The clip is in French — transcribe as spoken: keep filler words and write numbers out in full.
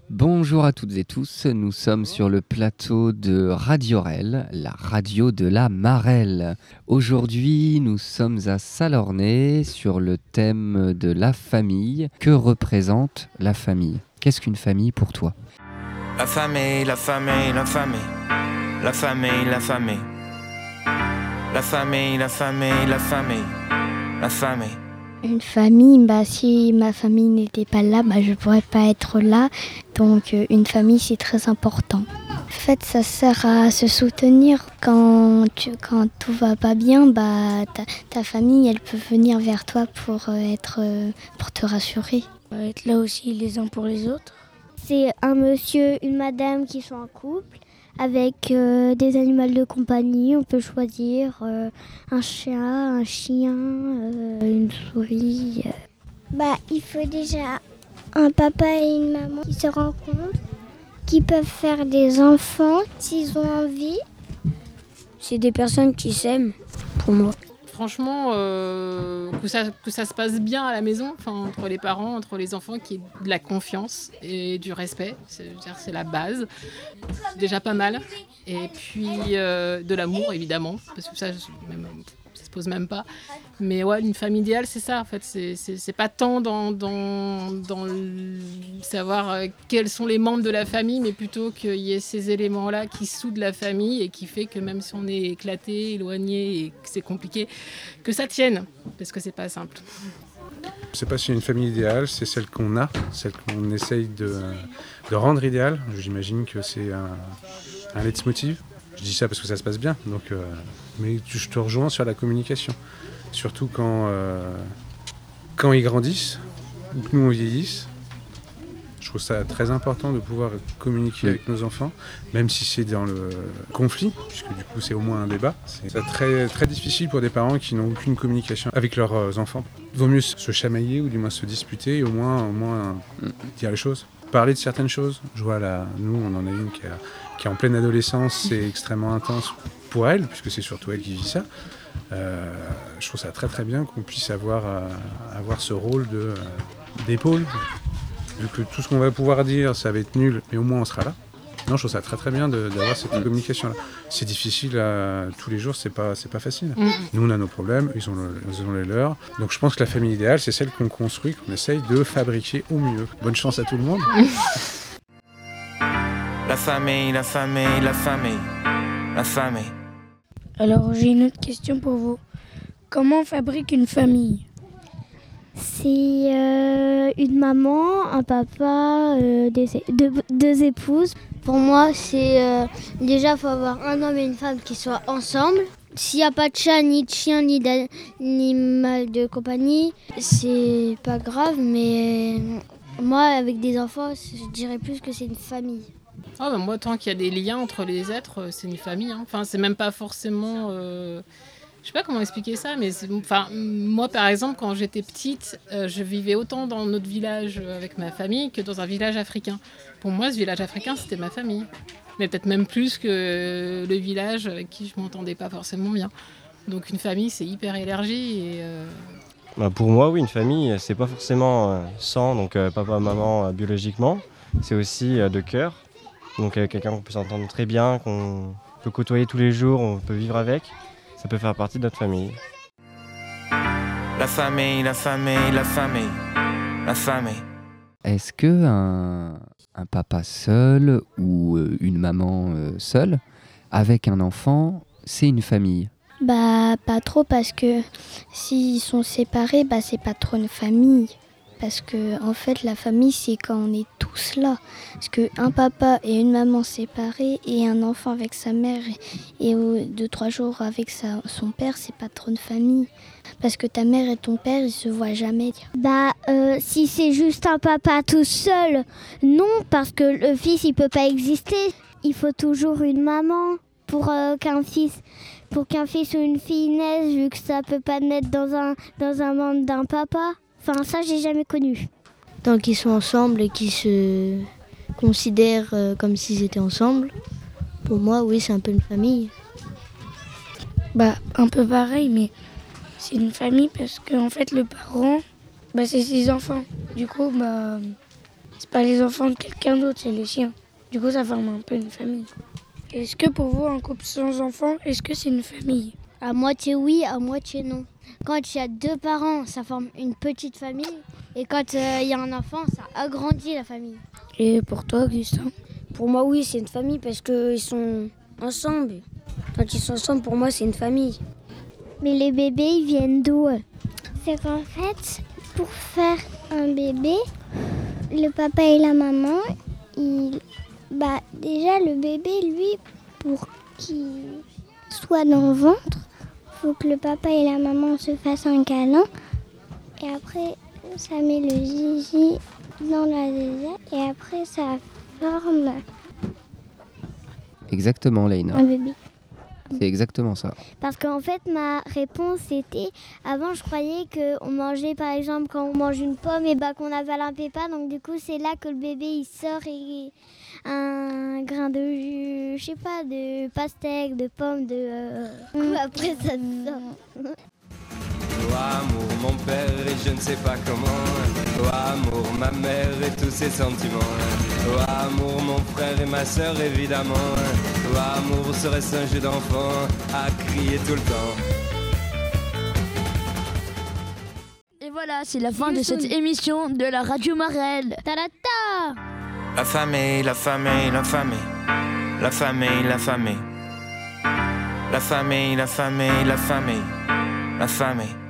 Bonjour à toutes et tous, nous sommes sur le plateau de Radiorel, la radio de la Marelle. Aujourd'hui, nous sommes à Salornay sur le thème de la famille. Que représente la famille ? Qu'est-ce qu'une famille pour toi ? La famille, la famille, la famille, la famille, la famille, la famille, la famille, la famille, la famille. Une famille, bah, si ma famille n'était pas là, bah, je ne pourrais pas être là. Donc euh, une famille, c'est très important. En fait, ça sert à se soutenir quand, tu, quand tout va pas bien. Bah, ta, ta famille, elle peut venir vers toi pour, euh, être, euh, pour te rassurer. Être là aussi les uns pour les autres. C'est un monsieur, une madame qui sont en couple. Avec euh, des animaux de compagnie, on peut choisir euh, un chat, un chien, euh, une souris. Euh. Bah, il faut déjà un papa et une maman qui se rencontrent, qui peuvent faire des enfants s'ils ont envie. C'est des personnes qui s'aiment, pour moi. Franchement, euh, que, ça, que ça se passe bien à la maison, entre les parents, entre les enfants, qu'il y ait de la confiance et du respect, c'est, c'est la base. C'est déjà pas mal. Et puis euh, de l'amour, évidemment, parce que ça, même, ça se pose même pas. Mais ouais, une famille idéale, c'est ça, en fait. C'est, c'est, c'est pas tant dans, dans, dans le savoir quels sont les membres de la famille, mais plutôt qu'il y ait ces éléments-là qui soudent la famille et qui fait que même si on est éclaté, éloigné et que c'est compliqué, que ça tienne, parce que c'est pas simple. Je sais pas si une famille idéale, c'est celle qu'on a, celle qu'on essaye de, de rendre idéale. J'imagine que c'est un, un leitmotiv. Je dis ça parce que ça se passe bien, donc, euh, mais je te rejoins sur la communication. Surtout quand, euh, quand ils grandissent, ou que nous on vieillisse. Je trouve ça très important de pouvoir communiquer avec nos enfants, même si c'est dans le conflit, puisque du coup c'est au moins un débat. C'est très, très difficile pour des parents qui n'ont aucune communication avec leurs enfants. Il vaut mieux se chamailler ou du moins se disputer et au moins, au moins dire les choses. Parler de certaines choses. Je vois là, nous on en a une qui, a, qui est en pleine adolescence, c'est extrêmement intense pour elle, puisque c'est surtout elle qui vit ça. Euh, je trouve ça très très bien qu'on puisse avoir, euh, avoir ce rôle de, euh, d'épaule. Vu que tout ce qu'on va pouvoir dire, ça va être nul, mais au moins on sera là. Non, je trouve ça très très bien de, d'avoir cette communication-là. C'est difficile euh, tous les jours, c'est pas, c'est pas facile. Mmh. Nous, on a nos problèmes, ils ont, le, ils ont les leurs. Donc je pense que la famille idéale, c'est celle qu'on construit, qu'on essaye de fabriquer au mieux. Bonne chance à tout le monde. La famille, la famille, la famille, la famille. Alors j'ai une autre question pour vous. Comment on fabrique une famille ? C'est euh, une maman, un papa, euh, des, deux, deux épouses. Pour moi, c'est euh, déjà il faut avoir un homme et une femme qui soient ensemble. S'il n'y a pas de chat, ni de chien, ni d'animal de compagnie, c'est pas grave. Mais moi, avec des enfants, je dirais plus que c'est une famille. Oh, bah moi, tant qu'il y a des liens entre les êtres, c'est une famille. Hein. Enfin, c'est même pas forcément... Euh... Je sais pas comment expliquer ça, mais c'est, enfin, moi, par exemple, quand j'étais petite, euh, je vivais autant dans notre village avec ma famille que dans un village africain. Pour moi, ce village africain, c'était ma famille. Mais peut-être même plus que le village avec qui je m'entendais pas forcément bien. Donc une famille, c'est hyper élargi. Et, euh... bah pour moi, oui, une famille, c'est pas forcément euh, sang, donc euh, papa, maman, euh, biologiquement. C'est aussi euh, de cœur. Donc euh, quelqu'un qu'on peut s'entendre très bien, qu'on peut côtoyer tous les jours, on peut vivre avec. Ça peut faire partie de notre famille. La famille, la famille, la famille, la famille. Est-ce que un, un papa seul ou une maman seule, avec un enfant, c'est une famille ? Bah pas trop, parce que s'ils sont séparés, bah c'est pas trop une famille. Parce que en fait la famille c'est quand on est tous là. Parce qu'un papa et une maman séparés et un enfant avec sa mère et, et deux trois jours avec sa, son père, c'est pas trop une famille. Parce que ta mère et ton père ils se voient jamais. Bah euh, si c'est juste un papa tout seul, non, parce que le fils il peut pas exister. Il faut toujours une maman pour euh, qu'un fils pour qu'un fils ou une fille naisse, vu que ça peut pas naître dans un dans un ventre d'un papa. Enfin, ça, j'ai jamais connu. Tant qu'ils sont ensemble et qu'ils se considèrent euh, comme s'ils étaient ensemble, pour moi, oui, c'est un peu une famille. Bah, un peu pareil, mais c'est une famille parce qu'en fait, le parent, bah, c'est ses enfants. Du coup, bah, c'est pas les enfants de quelqu'un d'autre, c'est les siens. Du coup, ça forme un peu une famille. Est-ce que pour vous, un couple sans enfants, est-ce que c'est une famille? À moitié oui, à moitié non. Quand il y a deux parents, ça forme une petite famille. Et quand euh, il y a un enfant, ça agrandit la famille. Et pour toi, Augustin? Pour moi, oui, c'est une famille parce qu'ils sont ensemble. Quand ils sont ensemble, pour moi, c'est une famille. Mais les bébés, ils viennent d'où? C'est qu'en fait, pour faire un bébé, le papa et la maman, ils... bah, déjà le bébé, lui, pour qu'il soit dans le ventre, il faut que le papa et la maman se fassent un câlin. Et après, ça met le zizi dans la zézette et après, ça forme Exactement, Leïna. un bébé. C'est exactement ça. Parce qu'en fait, ma réponse était, avant je croyais qu'on mangeait par exemple quand on mange une pomme et bah qu'on avale un pépin, donc du coup c'est là que le bébé il sort et un grain de jus, je sais pas, de pastèque, de pomme, de... Euh... Après ça sort. Oh amour mon père et je ne sais pas comment. Oh amour ma mère et tous ses sentiments. Oh amour mon frère et ma sœur évidemment. Oh amour serait-ce un jeu d'enfant à crier tout le temps. Et voilà, c'est la fin de cette émission de la Radio Marelle. Ta-da-ta! La famille, la famille, la famille. La famille, la famille. La famille, la famille, la famille. La famille.